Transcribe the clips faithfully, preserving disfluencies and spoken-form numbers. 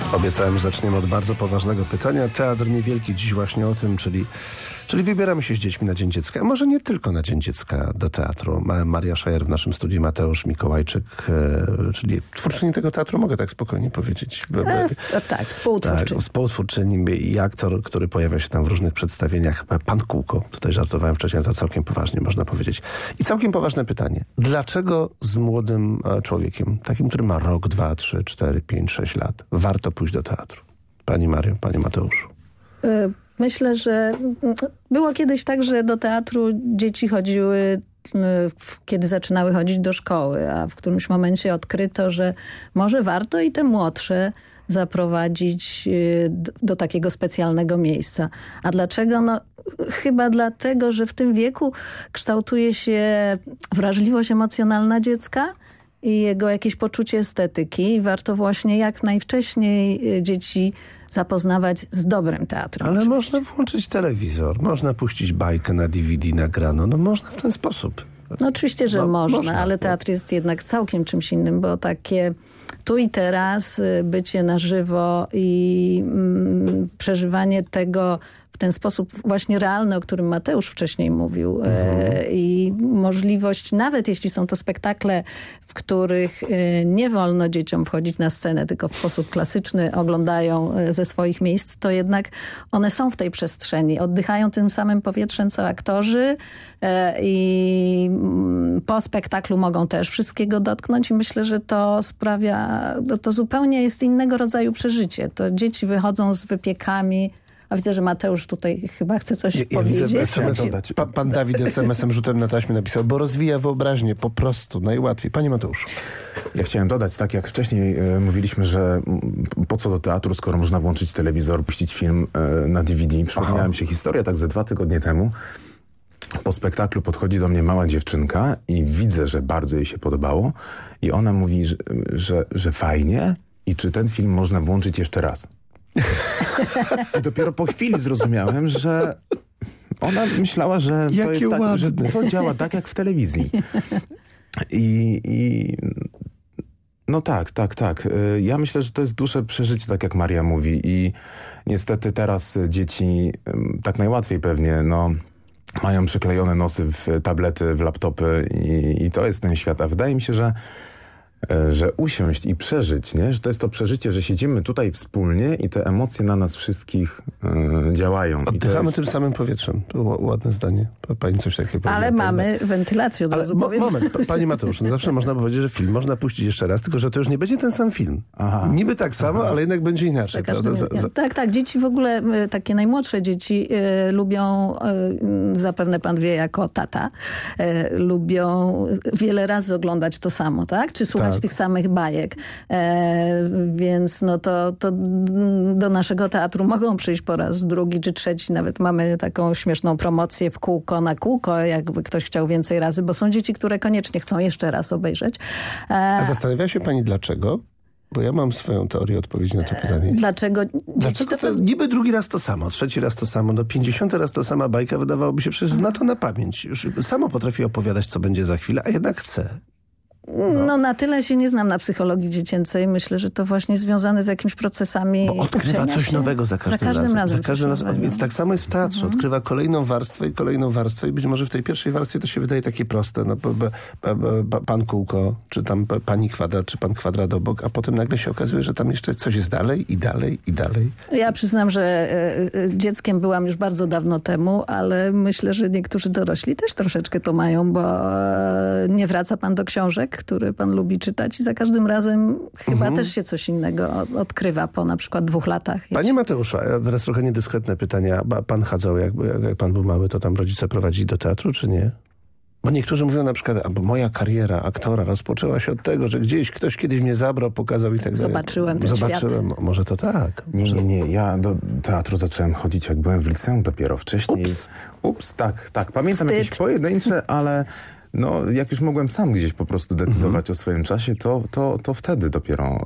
Obiecałem, że zaczniemy od bardzo poważnego pytania. Teatr Niewielki dziś właśnie o tym, czyli, czyli wybieramy się z dziećmi na Dzień Dziecka. A może nie tylko na Dzień Dziecka do teatru. Maria Szajer w naszym studiu, Mateusz Mikołajczyk, e, czyli twórczyni tego teatru, mogę tak spokojnie powiedzieć. E, e, tak, współtwórczyni. Tak, współtwórczyni i aktor, który pojawia się tam w różnych przedstawieniach. Pan Kółko. Tutaj żartowałem wcześniej, to całkiem poważnie można powiedzieć. I całkiem poważne pytanie. Dlaczego z młodym człowiekiem, takim, który ma rok, dwa, trzy, cztery, pięć, sześć lat, warto pójść do teatru? Pani Mario, Panie Mateuszu. Myślę, że było kiedyś tak, że do teatru dzieci chodziły, kiedy zaczynały chodzić do szkoły, a w którymś momencie odkryto, że może warto i te młodsze zaprowadzić do takiego specjalnego miejsca. A dlaczego? No chyba dlatego, że w tym wieku kształtuje się wrażliwość emocjonalna dziecka i jego jakieś poczucie estetyki. I warto właśnie jak najwcześniej dzieci zapoznawać z dobrym teatrem. Ale oczywiście. Można włączyć telewizor, można puścić bajkę na D V D nagraną. No można w ten sposób. No oczywiście, że no, można, można, ale teatr jest jednak całkiem czymś innym, bo takie tu i teraz bycie na żywo i mm, przeżywanie tego w ten sposób właśnie realny, o którym Mateusz wcześniej mówił mhm. e, i możliwość, nawet jeśli są to spektakle, w których e, nie wolno dzieciom wchodzić na scenę, tylko w sposób klasyczny oglądają e, ze swoich miejsc, to jednak one są w tej przestrzeni, oddychają tym samym powietrzem co aktorzy e, i m, po spektaklu mogą też wszystkiego dotknąć i myślę, że to sprawia, to, to zupełnie jest innego rodzaju przeżycie. To dzieci wychodzą z wypiekami. A widzę, że Mateusz tutaj chyba chce coś ja, powiedzieć. Ja widzę, dodać. Pa, pan Dawid es em esem rzutem na taśmę napisał, bo rozwija wyobraźnię po prostu najłatwiej. Panie Mateuszu. Ja chciałem dodać, tak jak wcześniej e, mówiliśmy, że po co do teatru, skoro można włączyć telewizor, puścić film e, na D V D. Przypomniała mi się historia tak ze dwa tygodnie temu. Po spektaklu podchodzi do mnie mała dziewczynka i widzę, że bardzo jej się podobało. I ona mówi, że, że, że fajnie i czy ten film można włączyć jeszcze raz. I dopiero po chwili zrozumiałem, że ona myślała, że to, jest tak, że to działa tak jak w telewizji. I, i no tak, tak, tak. Ja myślę, że to jest duże przeżycie, tak jak Maria mówi. I niestety teraz dzieci tak najłatwiej pewnie, no, mają przyklejone nosy w tablety, w laptopy i, i to jest ten świat. A wydaje mi się, że że usiąść i przeżyć, nie? Że to jest to przeżycie, że siedzimy tutaj wspólnie i te emocje na nas wszystkich e, działają. Oddychamy jest... tym samym powietrzem. To było ładne zdanie. Pani coś takiego powiedziała. Ale mamy wentylację od Ale razu mo powiem. Moment, Panie Mateusz, no zawsze można powiedzieć, że film można puścić jeszcze raz, tylko że to już nie będzie ten sam film. Aha. Niby tak samo, Aha. ale jednak będzie inaczej. Za za, za... Tak, tak. Dzieci w ogóle, takie najmłodsze dzieci y, lubią, y, zapewne pan wie jako tata, y, lubią wiele razy oglądać to samo, tak? Czy słuchać tak. tych samych bajek. E, więc no to, to do naszego teatru mogą przyjść po raz drugi czy trzeci. Nawet mamy taką śmieszną promocję w kółko na kółko, jakby ktoś chciał więcej razy, bo są dzieci, które koniecznie chcą jeszcze raz obejrzeć. E, A zastanawia się pani dlaczego? Bo ja mam swoją teorię odpowiedzi na to pytanie. Dlaczego? Dlaczego to, niby drugi raz to samo, trzeci raz to samo, no pięćdziesiąty raz to sama bajka, wydawałoby się, przecież zna to na pamięć. Już samo potrafi opowiadać, co będzie za chwilę, a jednak chce. No. no na tyle się nie znam na psychologii dziecięcej. Myślę, że to właśnie związane z jakimiś procesami. Bo odkrywa coś się. nowego za każdym, za każdym razem. razem za każdym razem. Więc tak samo jest w teatrze. Mhm. Odkrywa kolejną warstwę i kolejną warstwę i być może w tej pierwszej warstwie to się wydaje takie proste. No, b, b, b, b, pan Kółko, czy tam b, pani Kwadrat, czy pan Kwadrat obok, a potem nagle się okazuje, że tam jeszcze coś jest dalej i dalej i dalej. Ja przyznam, że y, dzieckiem byłam już bardzo dawno temu, ale myślę, że niektórzy dorośli też troszeczkę to mają, bo y, nie wraca pan do książek, które pan lubi czytać i za każdym razem chyba mhm. też się coś innego odkrywa po na przykład dwóch latach. Panie Mateuszu, a teraz trochę niedyskretne pytania. Pan chadzał, jak, jak pan był mały, to tam rodzice prowadzili do teatru, czy nie? Bo niektórzy mówią na przykład, albo moja kariera aktora rozpoczęła się od tego, że gdzieś ktoś kiedyś mnie zabrał, pokazał i tak dalej. Zobaczyłem ten Zobaczyłem. świat. Może to tak. Nie, nie, nie. Ja do teatru zacząłem chodzić, jak byłem w liceum dopiero wcześniej. Ups, Ups tak, tak. Pamiętam Wstyd. jakieś pojedyncze, ale no, jak już mogłem sam gdzieś po prostu decydować mhm. o swoim czasie, to, to, to wtedy dopiero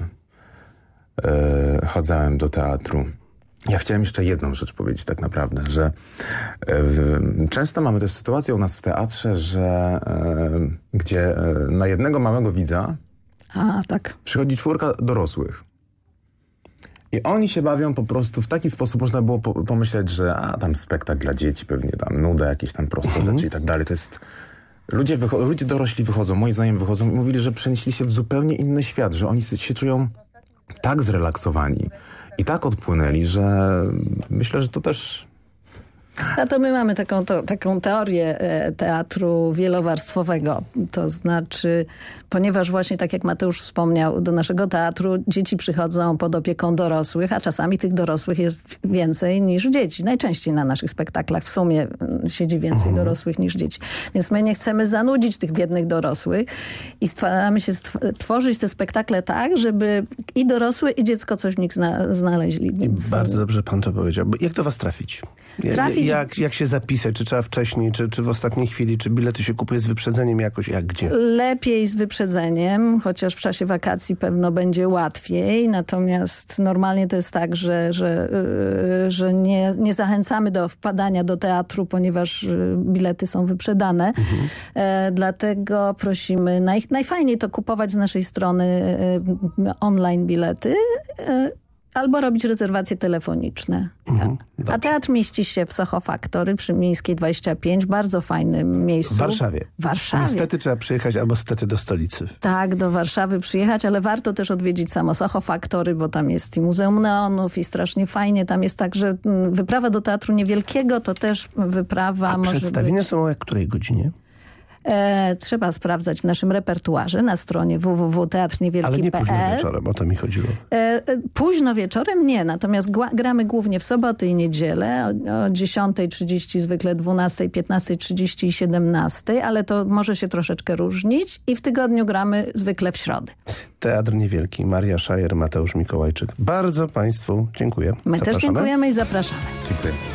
e, e, chodzałem do teatru. Ja chciałem jeszcze jedną rzecz powiedzieć tak naprawdę, że e, często mamy też sytuację u nas w teatrze, że e, gdzie e, na jednego małego widza A, tak. przychodzi czwórka dorosłych. I oni się bawią po prostu w taki sposób, można było po pomyśleć, że a tam spektakl dla dzieci, pewnie tam nuda, jakieś tam proste mhm. rzeczy i tak dalej. To jest... Ludzie, ludzie dorośli wychodzą, moi znajomi wychodzą i mówili, że przenieśli się w zupełnie inny świat, że oni się czują tak zrelaksowani i tak odpłynęli, że myślę, że to też... A to my mamy taką, to, taką teorię teatru wielowarstwowego. To znaczy, ponieważ właśnie tak jak Mateusz wspomniał, do naszego teatru dzieci przychodzą pod opieką dorosłych, a czasami tych dorosłych jest więcej niż dzieci. Najczęściej na naszych spektaklach w sumie siedzi więcej mhm. dorosłych niż dzieci. Więc my nie chcemy zanudzić tych biednych dorosłych i staramy się tworzyć te spektakle tak, żeby i dorosły, i dziecko coś w nich zna znaleźli. Więc... I bardzo dobrze pan to powiedział. Jak do was trafić? Trafić Jak, jak się zapisać? Czy trzeba wcześniej, czy, czy w ostatniej chwili? Czy bilety się kupuje z wyprzedzeniem jakoś? Jak gdzie? Lepiej z wyprzedzeniem, chociaż w czasie wakacji pewno będzie łatwiej. Natomiast normalnie to jest tak, że, że, yy, że nie, nie zachęcamy do wpadania do teatru, ponieważ bilety są wyprzedane. Mhm. E, dlatego prosimy, naj, najfajniej to kupować z naszej strony yy, online bilety, yy, albo robić rezerwacje telefoniczne. Mhm, a teatr mieści się w Soho Factory przy Miejskiej dwadzieścia pięć. Bardzo fajnym miejscu. W Warszawie. W Warszawie. Niestety trzeba przyjechać albo stety do stolicy. Tak, do Warszawy przyjechać, ale warto też odwiedzić samo Soho Factory, bo tam jest i Muzeum Neonów i strasznie fajnie. Tam jest tak, że wyprawa do teatru niewielkiego to też wyprawa a może przedstawienia być... są o której godzinie? E, trzeba sprawdzać w naszym repertuarze na stronie w w w kropka teatr niewielki kropka p l. Ale nie późno wieczorem, o to mi chodziło. E, e, późno wieczorem nie, natomiast gramy głównie w soboty i niedzielę o, o dziesiątej trzydzieści, zwykle dwunastej, piętnastej trzydzieści i siedemnastej, ale to może się troszeczkę różnić i w tygodniu gramy zwykle w środę. Teatr Niewielki, Maria Szajer, Mateusz Mikołajczyk. Bardzo państwu dziękuję. My zapraszamy. też dziękujemy i zapraszamy. Dziękuję.